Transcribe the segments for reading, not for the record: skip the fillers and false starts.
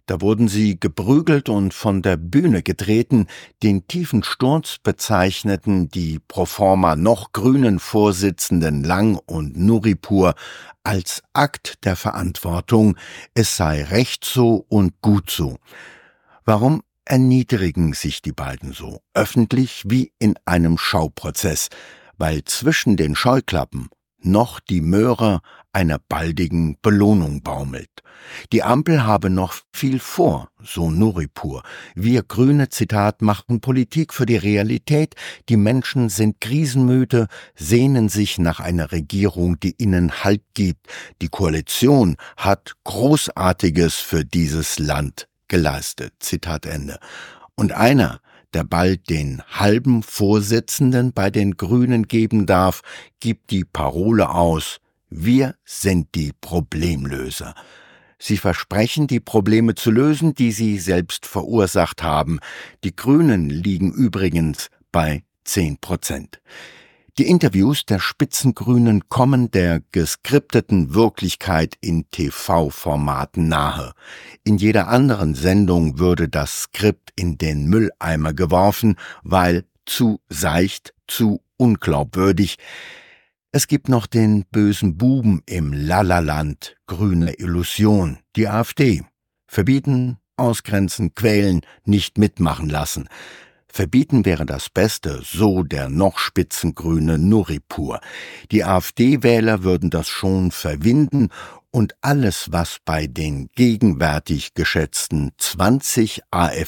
Da wurden sie geprügelt und von der Bühne getreten. Den tiefen Sturz bezeichneten die proforma noch grünen Vorsitzenden Lang und Nuripur als Akt der Verantwortung. Es sei recht so und gut so. Warum erniedrigen sich die beiden so, öffentlich wie in einem Schauprozess? Weil zwischen den Scheuklappen noch die Möhre einer baldigen Belohnung baumelt. Die Ampel habe noch viel vor, so Nuripur. Wir Grüne, Zitat, machen Politik für die Realität. Die Menschen sind krisenmüde, sehnen sich nach einer Regierung, die ihnen Halt gibt. Die Koalition hat Großartiges für dieses Land geleistet. Zitat Ende. Und einer, der bald den halben Vorsitzenden bei den Grünen geben darf, gibt die Parole aus: Wir sind die Problemlöser. Sie versprechen, die Probleme zu lösen, die sie selbst verursacht haben. Die Grünen liegen übrigens bei 10%. Die Interviews der Spitzengrünen kommen der geskripteten Wirklichkeit in TV-Formaten nahe. In jeder anderen Sendung würde das Skript in den Mülleimer geworfen, weil zu seicht, zu unglaubwürdig. Es gibt noch den bösen Buben im Lalaland, grüne Illusion, die AfD. Verbieten, ausgrenzen, quälen, nicht mitmachen lassen. Verbieten wäre das Beste, so der noch spitzengrüne Nuripur. Die AfD-Wähler würden das schon verwinden und alles, was bei den gegenwärtig geschätzten 20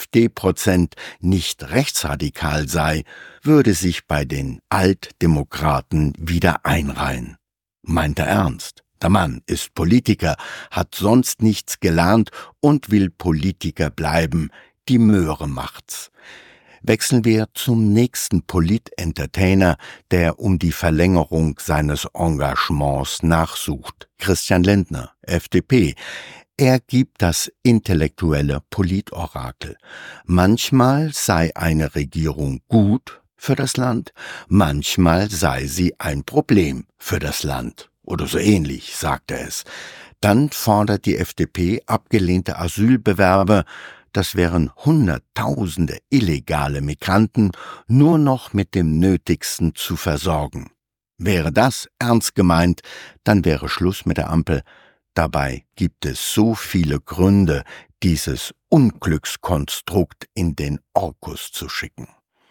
AfD% nicht rechtsradikal sei, würde sich bei den Altdemokraten wieder einreihen. Meint er ernst? Der Mann ist Politiker, hat sonst nichts gelernt und will Politiker bleiben. Die Möhre macht's. Wechseln wir zum nächsten Polit-Entertainer, der um die Verlängerung seines Engagements nachsucht. Christian Lindner, FDP. Er gibt das intellektuelle Politorakel. Manchmal sei eine Regierung gut für das Land, manchmal sei sie ein Problem für das Land. Oder so ähnlich, sagt er es. Dann fordert die FDP abgelehnte Asylbewerber, das wären Hunderttausende illegale Migranten, nur noch mit dem Nötigsten zu versorgen. Wäre das ernst gemeint, dann wäre Schluss mit der Ampel. Dabei gibt es so viele Gründe, dieses Unglückskonstrukt in den Orkus zu schicken.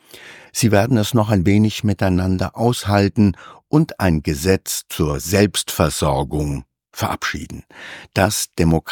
Sie werden es noch ein wenig miteinander aushalten und ein Gesetz zur Selbstversorgung verabschieden. Das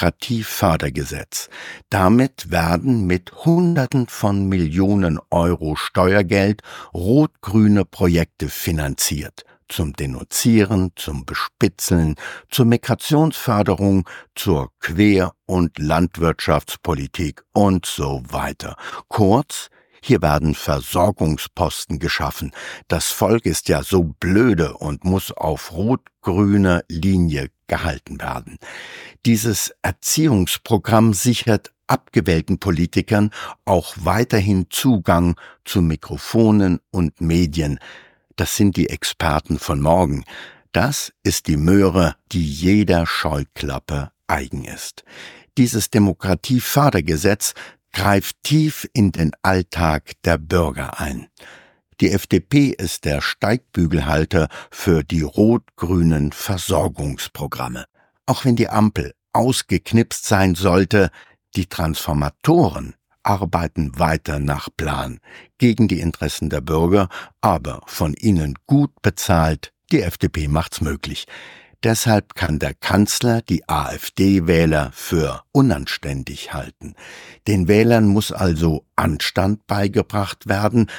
Demokratiefördergesetz. Damit werden mit Hunderten von Millionen Euro Steuergeld rot-grüne Projekte finanziert. Zum Denunzieren, zum Bespitzeln, zur Migrationsförderung, zur Quer- und Landwirtschaftspolitik und so weiter. Kurz, hier werden Versorgungsposten geschaffen. Das Volk ist ja so blöde und muss auf rot-grüne Linie gehalten werden. Dieses Erziehungsprogramm sichert abgewählten Politikern auch weiterhin Zugang zu Mikrofonen und Medien. Das sind die Experten von morgen. Das ist die Möhre, die jeder Scheuklappe eigen ist. Dieses Demokratiefördergesetz greift tief in den Alltag der Bürger ein. Die FDP ist der Steigbügelhalter für die rot-grünen Versorgungsprogramme. Auch wenn die Ampel ausgeknipst sein sollte, die Transformatoren arbeiten weiter nach Plan, gegen die Interessen der Bürger, aber von ihnen gut bezahlt. Die FDP macht's möglich. Deshalb kann der Kanzler die AfD-Wähler für unanständig halten. Den Wählern muss also Anstand beigebracht werden.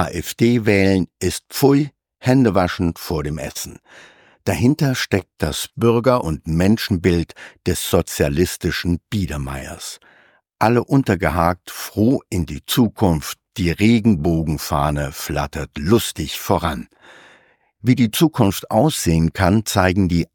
AfD wählen ist Pfui, Händewaschen vor dem Essen. Dahinter steckt das Bürger- und Menschenbild des sozialistischen Biedermeiers. Alle untergehakt, froh in die Zukunft, die Regenbogenfahne flattert lustig voran. Wie die Zukunft aussehen kann, zeigen die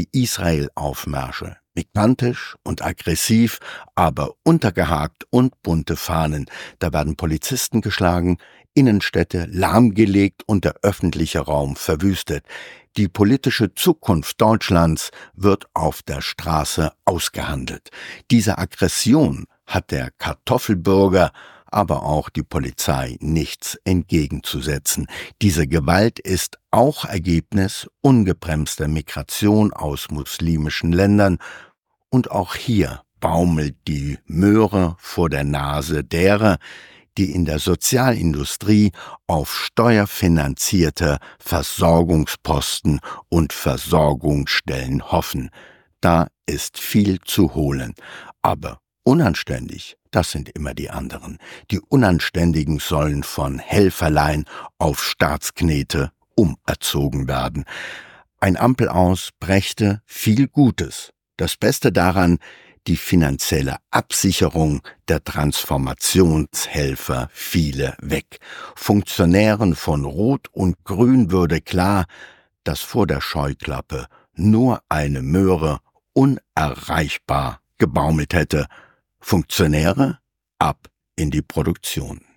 Anti-Israel-Aufmärsche. Migrantisch und aggressiv, aber untergehakt und bunte Fahnen. Da werden Polizisten geschlagen, Innenstädte lahmgelegt und der öffentliche Raum verwüstet. Die politische Zukunft Deutschlands wird auf der Straße ausgehandelt. Diese Aggression hat der Kartoffelbürger, aber auch die Polizei nichts entgegenzusetzen. Diese Gewalt ist auch Ergebnis ungebremster Migration aus muslimischen Ländern, und auch hier baumelt die Möhre vor der Nase derer, die in der Sozialindustrie auf steuerfinanzierte Versorgungsposten und Versorgungsstellen hoffen. Da ist viel zu holen. Aber unanständig, das sind immer die anderen. Die Unanständigen sollen von Helferlein auf Staatsknete umerzogen werden. Ein Ampelaus brächte viel Gutes. Das Beste daran: die finanzielle Absicherung der Transformationshelfer fiele weg. Funktionären von Rot und Grün würde klar, dass vor der Scheuklappe nur eine Möhre unerreichbar gebaumelt hätte. Funktionäre ab in die Produktion.